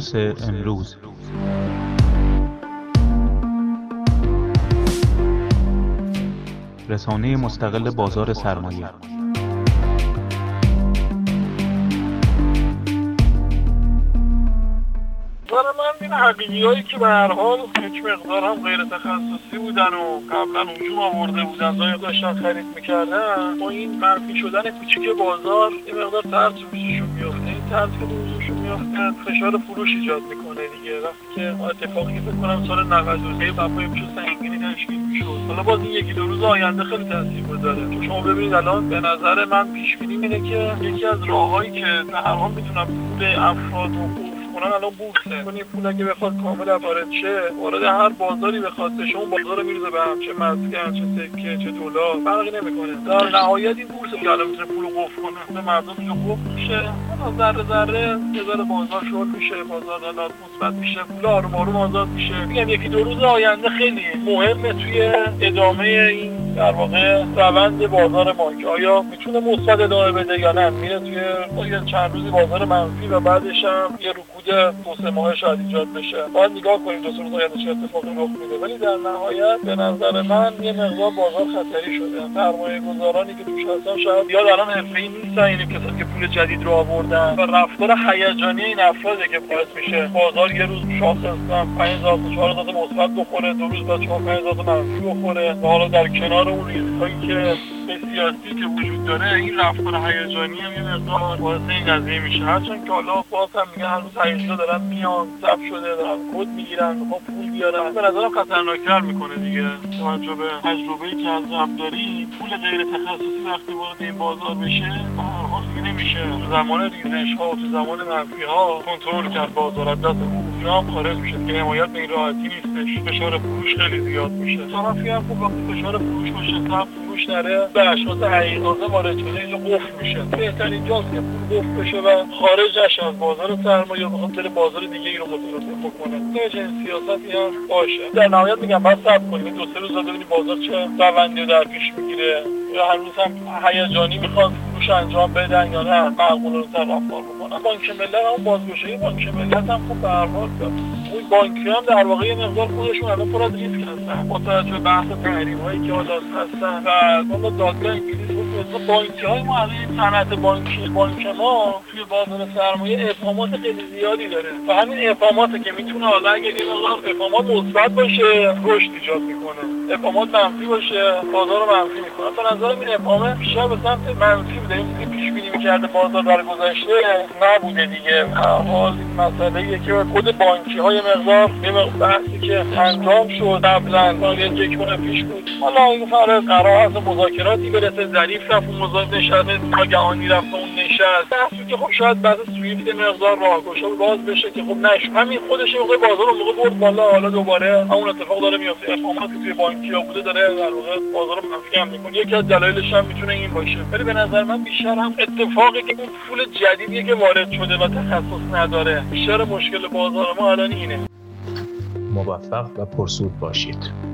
بورس امروز. رسانه مستقل بازار سرمایه. من این حقیقی‌هایی که به هر حال یک مقدار هم غیر تخصصی بودن و قبلا هجوم آورده بودن داشتن خرید میکردن، با این منفی شدن کوچیک بازار یه مقدار ترس روششون میفته. این ترس که روششون میفته فشار فروش ایجاد میکنه دیگه. وقتی که اتفاقی فکر کنم سال 92 بابای میشه سنگینی تشکیل میشد. حالا باز این یکی دو روز آینده خیلی تاثیر گذاره. چون شما ببینید الان به نظر من پیش بینی اینه که یکی از راههایی که به هر حال میتونن پول افراد و الان بورسه کنی پول اگه بخواد کامل وارد شه، وارد هر بازاری بخواد بشه، اون بازار رو میرزه به هم، چه مسکن چه سکه چه دلار فرقی نمیکنه. در نهایت این بورس که الان میتونه پول قفل کنه، مردم دیگه قفل میشه، ذره ذره یه ذره بازار شل میشه، بازار دلار مثبت میشه، پول آروم آروم آزاد میشه. میگم یکی دو روز آینده خیلی مهمه توی ادامه این در واقع روند بازار بانک. آیا میتونه مثبت ادامه بده یا نه، میره توی چند روزی بازار منفی و بعدش هم یه رکود دو سه ماه شاید ایجاد بشه. باید نگاه کنیم دو سه روز آینده چه اتفاقی رخ میده. ولی در نهایت به نظر من یه مقدار بازار خطری شده. سرمایه‌گذارانی که توش هستن شاید یا الان حرفه‌ای نیستن، این کسایی که پول جدید رو آوردن و رفتار هیجانی این افراده که باعث میشه بازار یه روز شاخص 5000 تا 4000 مثبت بخوره، دو روز بعد 4000 تا منفی بخوره. و حالا در کنار اون ریسکایی که سیاسی که وجود داره، این رفتار هیجانی هم یه مقدار باعث این قضیه میشه. هرچند که حالا باز هم میگه هنوز هیجانا دارن میان، ثبت شده، دارن کد میگیرن، میخوان پول بیارن. به نظرم خطرناک‌تر میکنه دیگه. توجه به تجربه‌ای که از قبل داری، پول غیر تخصصی وقتی وارد این بازار بشه، به هر حال دیگه نمیشه تو زمان ریزش‌ها و تو زمان منفی‌ها کنترل کرد بازار. از دست اونا هم خارج میشه که حمایت به این راحتی نیستش. فشار فروش خیلی زیاد میشه. طرفی هم خب وقتی فشار فروش باشه، ثبت فروش نره، به اشخاص حقیقی وارد شده اینجا قفل میشه. بهترین جاست که پول قفل بشه و خارج نشه از بازار سرمایه، بخواد بره بازار دیگه ای رو متوسط بکنه. این سیاستی هم باشه. در نهایت میگم بعد صبر کنیم دو سه روز ببینیم بازار چه روندی در پیش میگیره، یا هنوز هم هیجانی میخواد فروش انجام بدن یا نه معقولانه رفتار بکنن. بانک ملی هم بازگشایی بانک ملی هم خب به هر حال اون بانکی هم در واقع یه مقدار خودشون الان پر از ریسک هستن با توجه به بحث تحریم‌هایی که حالا هستن و اون دادگاه انگلیس بود. بانک‌های ما الان صنعت بانک ما توی بازار سرمایه ابهامات خیلی زیادی داره و همین ابهاماته که میتونه حالا اگه این ابهامات مثبت باشه رشد ایجاد میکنه، ابهامات منفی باشه بازار رو منفی میکنه. به نظر من ابهام بیشتر به سمت منفی بوده. این پیش بینی می‌کرده بازار در گذشته نبوده دیگه. حال این مسئله‌ایه که خود بانکی‌ها یه مقدار بحثی که انجام شد قبلا یک ماه پیش بود، حالا این قرار هست مذاکراتی برسه، ظریف رفت اون مذاکره نشست، ناگهانی رفت اون نشست، بحثی که خب شاید بعد سویفت مقدار راهگشا باز بشه که خب نشد. همین خودش موقع بازار رو موقع برد بالا، حالا دوباره همون اتفاق داره میفته. ابهاماتی توی بانکی‌ها بوده داره در واقع بازار رو منفی هم می‌کنه. یکی از دلایلش هم میتونه این باشه. ولی به نظر من بیشتر هم اتفاقی که اون پول جدیدی که وارد شده و تخصص نداره، بیشتر مشکل بازار ما الان اینه. موفق و پرسود باشید.